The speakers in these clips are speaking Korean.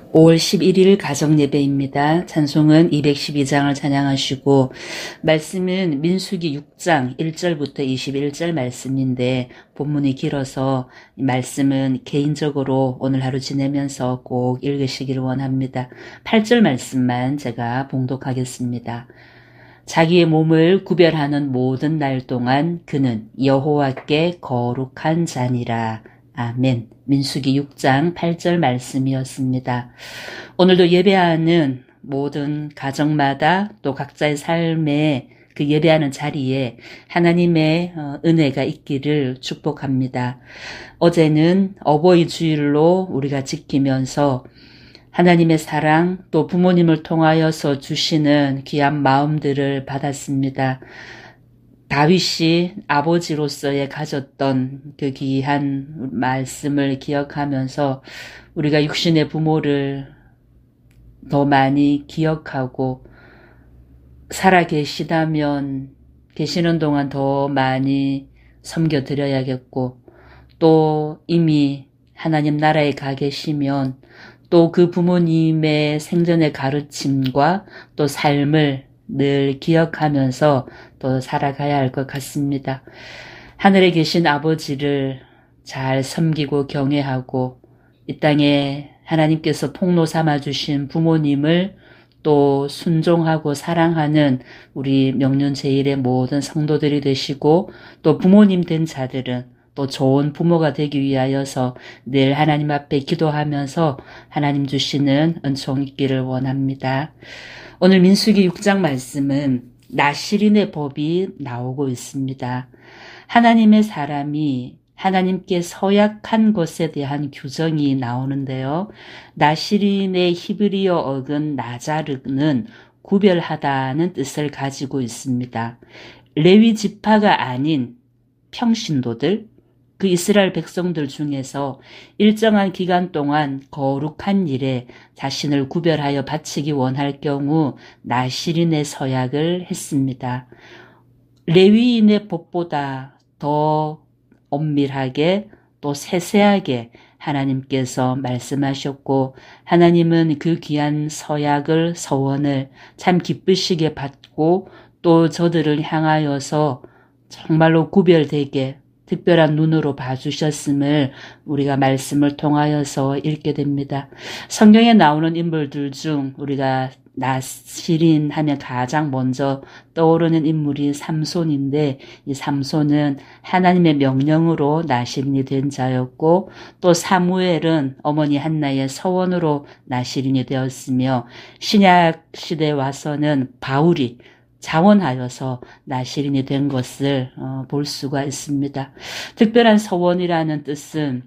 5월 11일 가정예배입니다. 찬송은 212장을 찬양하시고 말씀은 민수기 6장 1절부터 21절 말씀인데 본문이 길어서 이 말씀은 개인적으로 오늘 하루 지내면서 꼭 읽으시기를 원합니다. 8절 말씀만 제가 봉독하겠습니다. 자기의 몸을 구별하는 모든 날 동안 그는 여호와께 거룩한 자니라. 아멘. 민수기 6장 8절 말씀이었습니다. 오늘도 예배하는 모든 가정마다 또 각자의 삶에 그 예배하는 자리에 하나님의 은혜가 있기를 축복합니다. 어제는 어버이 주일로 우리가 지키면서 하나님의 사랑 또 부모님을 통하여서 주시는 귀한 마음들을 받았습니다. 다윗이 아버지로서의 가졌던 그 귀한 말씀을 기억하면서 우리가 육신의 부모를 더 많이 기억하고 살아계시다면 계시는 동안 더 많이 섬겨드려야겠고 또 이미 하나님 나라에 가 계시면 또 그 부모님의 생전의 가르침과 또 삶을 늘 기억하면서 또 살아가야 할 것 같습니다. 하늘에 계신 아버지를 잘 섬기고 경외하고 이 땅에 하나님께서 통로 삼아주신 부모님을 또 순종하고 사랑하는 우리 명륜제일의 모든 성도들이 되시고 또 부모님 된 자들은 또 좋은 부모가 되기 위하여서 늘 하나님 앞에 기도하면서 하나님 주시는 은총 있기를 원합니다. 오늘 민수기 6장 말씀은 나실인의 법이 나오고 있습니다. 하나님의 사람이 하나님께 서약한 것에 대한 규정이 나오는데요. 나실인의 히브리어 어근 나자르는 구별하다는 뜻을 가지고 있습니다. 레위 지파가 아닌 평신도들, 그 이스라엘 백성들 중에서 일정한 기간 동안 거룩한 일에 자신을 구별하여 바치기 원할 경우 나실인의 서약을 했습니다. 레위인의 법보다 더 엄밀하게 또 세세하게 하나님께서 말씀하셨고 하나님은 그 귀한 서약을 서원을 참 기쁘시게 받고 또 저들을 향하여서 정말로 구별되게 특별한 눈으로 봐주셨음을 우리가 말씀을 통하여서 읽게 됩니다. 성경에 나오는 인물들 중 우리가 나실인 하면 가장 먼저 떠오르는 인물이 삼손인데 이 삼손은 하나님의 명령으로 나실인이 된 자였고 또 사무엘은 어머니 한나의 서원으로 나실인이 되었으며 신약 시대에 와서는 바울이 자원하여서 나실인이 된 것을 볼 수가 있습니다. 특별한 서원이라는 뜻은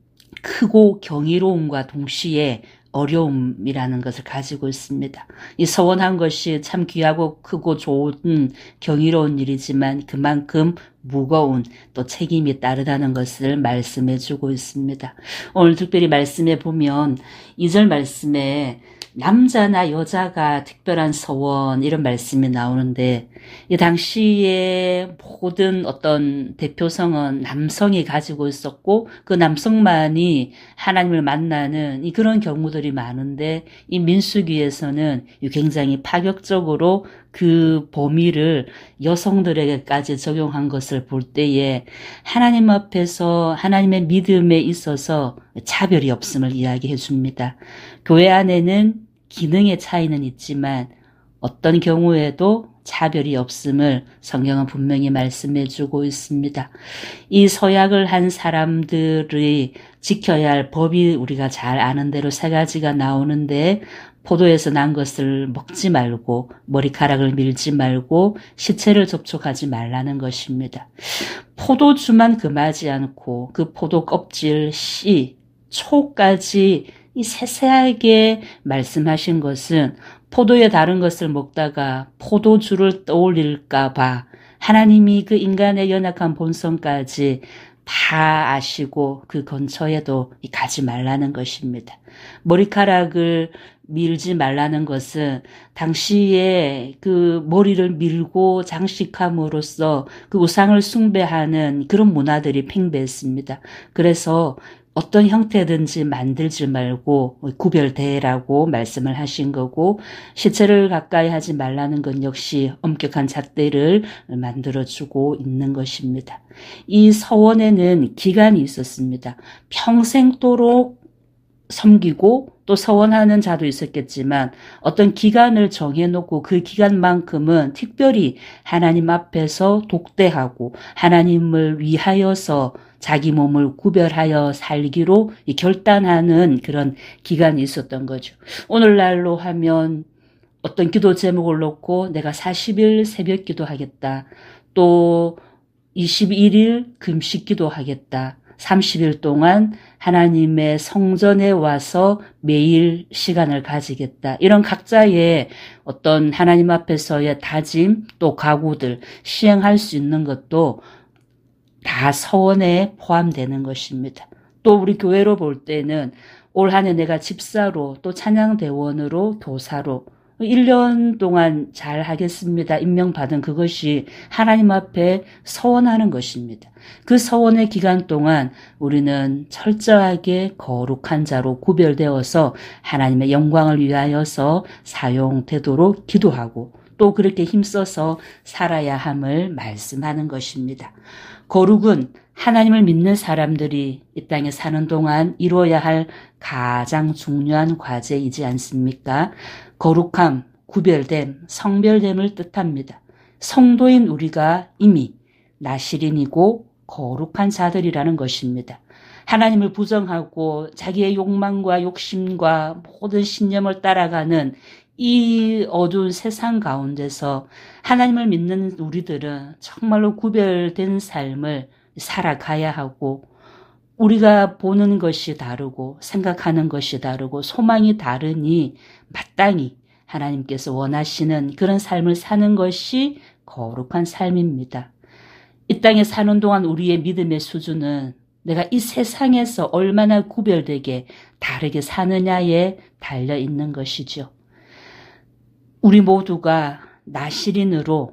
크고 경이로움과 동시에 어려움이라는 것을 가지고 있습니다. 이 서원한 것이 참 귀하고 크고 좋은 경이로운 일이지만 그만큼 무거운 또 책임이 따르다는 것을 말씀해 주고 있습니다. 오늘 특별히 말씀해 보면 2절 말씀에 남자나 여자가 특별한 서원 이런 말씀이 나오는데 이 당시에 모든 어떤 대표성은 남성이 가지고 있었고 그 남성만이 하나님을 만나는 그런 경우들이 많은데 이 민수기에서는 굉장히 파격적으로 그 범위를 여성들에게까지 적용한 것을 볼 때에 하나님 앞에서 하나님의 믿음에 있어서 차별이 없음을 이야기해 줍니다. 교회 안에는 기능의 차이는 있지만 어떤 경우에도 차별이 없음을 성경은 분명히 말씀해 주고 있습니다. 이 서약을 한 사람들이 지켜야 할 법이 우리가 잘 아는 대로 3가지가 나오는데 포도에서 난 것을 먹지 말고 머리카락을 밀지 말고 시체를 접촉하지 말라는 것입니다. 포도주만 금하지 않고 그 포도 껍질, 씨, 초까지 이 세세하게 말씀하신 것은 포도의 다른 것을 먹다가 포도주를 떠올릴까 봐 하나님이 그 인간의 연약한 본성까지 다 아시고 그 근처에도 가지 말라는 것입니다. 머리카락을 밀지 말라는 것은 당시에 그 머리를 밀고 장식함으로써 그 우상을 숭배하는 그런 문화들이 팽배했습니다. 그래서 어떤 형태든지 만들지 말고 구별되라고 말씀을 하신 거고, 시체를 가까이 하지 말라는 건 역시 엄격한 잣대를 만들어주고 있는 것입니다. 이 서원에는 기간이 있었습니다. 평생도록 섬기고 또 서원하는 자도 있었겠지만 어떤 기간을 정해놓고 그 기간만큼은 특별히 하나님 앞에서 독대하고 하나님을 위하여서 자기 몸을 구별하여 살기로 결단하는 그런 기간이 있었던 거죠. 오늘날로 하면 어떤 기도 제목을 놓고 내가 40일 새벽 기도하겠다. 또 21일 금식 기도하겠다. 30일 동안 하나님의 성전에 와서 매일 시간을 가지겠다. 이런 각자의 어떤 하나님 앞에서의 다짐 또 각오들 시행할 수 있는 것도 다 서원에 포함되는 것입니다. 또 우리 교회로 볼 때는 올 한 해 내가 집사로 또 찬양대원으로 교사로 1년 동안 잘 하겠습니다. 임명받은 그것이 하나님 앞에 서원하는 것입니다. 그 서원의 기간 동안 우리는 철저하게 거룩한 자로 구별되어서 하나님의 영광을 위하여서 사용되도록 기도하고 또 그렇게 힘써서 살아야 함을 말씀하는 것입니다. 거룩은 하나님을 믿는 사람들이 이 땅에 사는 동안 이루어야 할 가장 중요한 과제이지 않습니까? 거룩함, 구별됨, 성별됨을 뜻합니다. 성도인 우리가 이미 나실인이고 거룩한 자들이라는 것입니다. 하나님을 부정하고 자기의 욕망과 욕심과 모든 신념을 따라가는 이 어두운 세상 가운데서 하나님을 믿는 우리들은 정말로 구별된 삶을 살아가야 하고 우리가 보는 것이 다르고 생각하는 것이 다르고 소망이 다르니 마땅히 하나님께서 원하시는 그런 삶을 사는 것이 거룩한 삶입니다. 이 땅에 사는 동안 우리의 믿음의 수준은 내가 이 세상에서 얼마나 구별되게 다르게 사느냐에 달려 있는 것이죠. 우리 모두가 나실인으로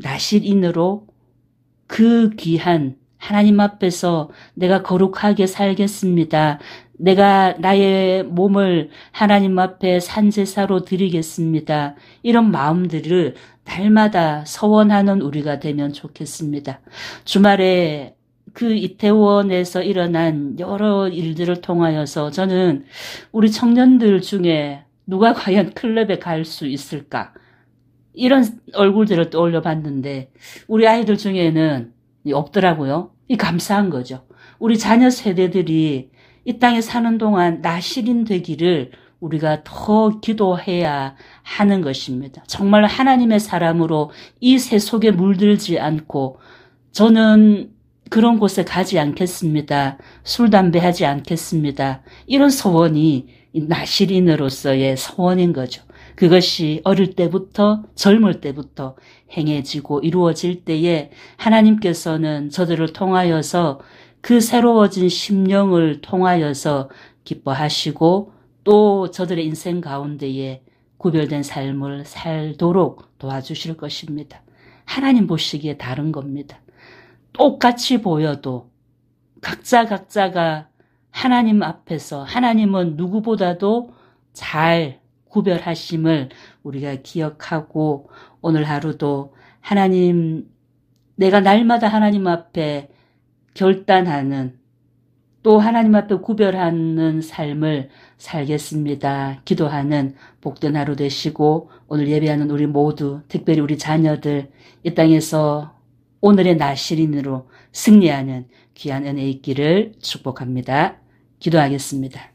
그 귀한 하나님 앞에서 내가 거룩하게 살겠습니다. 내가 나의 몸을 하나님 앞에 산제사로 드리겠습니다. 이런 마음들을 날마다 서원하는 우리가 되면 좋겠습니다. 주말에 그 이태원에서 일어난 여러 일들을 통하여서 저는 우리 청년들 중에 누가 과연 클럽에 갈 수 있을까? 이런 얼굴들을 떠올려 봤는데 우리 아이들 중에는 없더라고요. 이 감사한 거죠. 우리 자녀 세대들이 이 땅에 사는 동안 나실인 되기를 우리가 더 기도해야 하는 것입니다. 정말 하나님의 사람으로 이 새 속에 물들지 않고 저는 그런 곳에 가지 않겠습니다. 술, 담배 하지 않겠습니다. 이런 소원이 나실인으로서의 소원인 거죠. 그것이 어릴 때부터 젊을 때부터 행해지고 이루어질 때에 하나님께서는 저들을 통하여서 그 새로워진 심령을 통하여서 기뻐하시고 또 저들의 인생 가운데에 구별된 삶을 살도록 도와주실 것입니다. 하나님 보시기에 다른 겁니다. 똑같이 보여도 각자가 하나님 앞에서 하나님은 누구보다도 잘 구별하심을 우리가 기억하고 오늘 하루도 하나님, 내가 날마다 하나님 앞에 결단하는 또 하나님 앞에 구별하는 삶을 살겠습니다. 기도하는 복된 하루 되시고 오늘 예배하는 우리 모두 특별히 우리 자녀들 이 땅에서 오늘의 나실인으로 승리하는 귀한 은혜 있기를 축복합니다. 기도하겠습니다.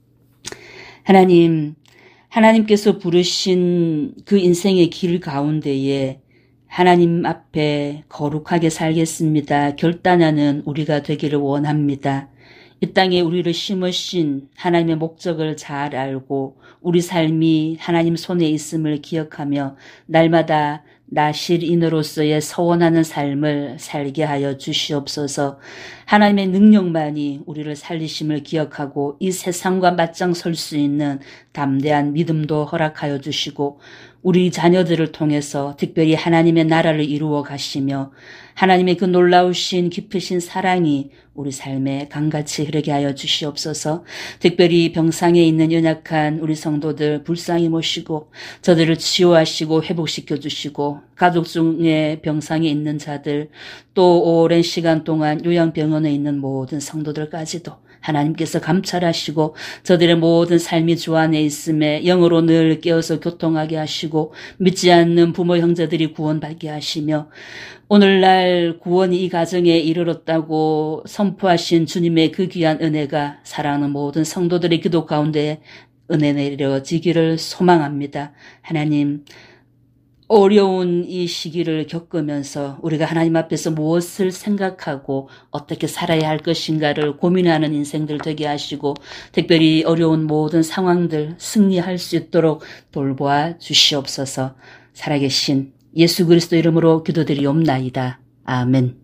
하나님께서 부르신 그 인생의 길 가운데에 하나님 앞에 거룩하게 살겠습니다. 결단하는 우리가 되기를 원합니다. 이 땅에 우리를 심으신 하나님의 목적을 잘 알고 우리 삶이 하나님 손에 있음을 기억하며 날마다 나실인으로서의 서원하는 삶을 살게 하여 주시옵소서. 하나님의 능력만이 우리를 살리심을 기억하고 이 세상과 맞짱 설 수 있는 담대한 믿음도 허락하여 주시고 우리 자녀들을 통해서 특별히 하나님의 나라를 이루어 가시며 하나님의 그 놀라우신 깊으신 사랑이 우리 삶에 강같이 흐르게 하여 주시옵소서. 특별히 병상에 있는 연약한 우리 성도들 불쌍히 모시고 저들을 치유하시고 회복시켜 주시고 가족 중에 병상에 있는 자들 또 오랜 시간 동안 요양병원에 있는 모든 성도들까지도 하나님께서 감찰하시고 저들의 모든 삶이 주 안에 있음에 영으로 늘 깨어서 교통하게 하시고 믿지 않는 부모 형제들이 구원받게 하시며 오늘날 구원이 이 가정에 이르렀다고 선포하신 주님의 그 귀한 은혜가 사랑하는 모든 성도들의 기도 가운데 은혜 내려지기를 소망합니다. 하나님, 어려운 이 시기를 겪으면서 우리가 하나님 앞에서 무엇을 생각하고 어떻게 살아야 할 것인가를 고민하는 인생들 되게 하시고 특별히 어려운 모든 상황들 승리할 수 있도록 돌보아 주시옵소서. 살아계신 예수 그리스도 이름으로 기도드리옵나이다. 아멘.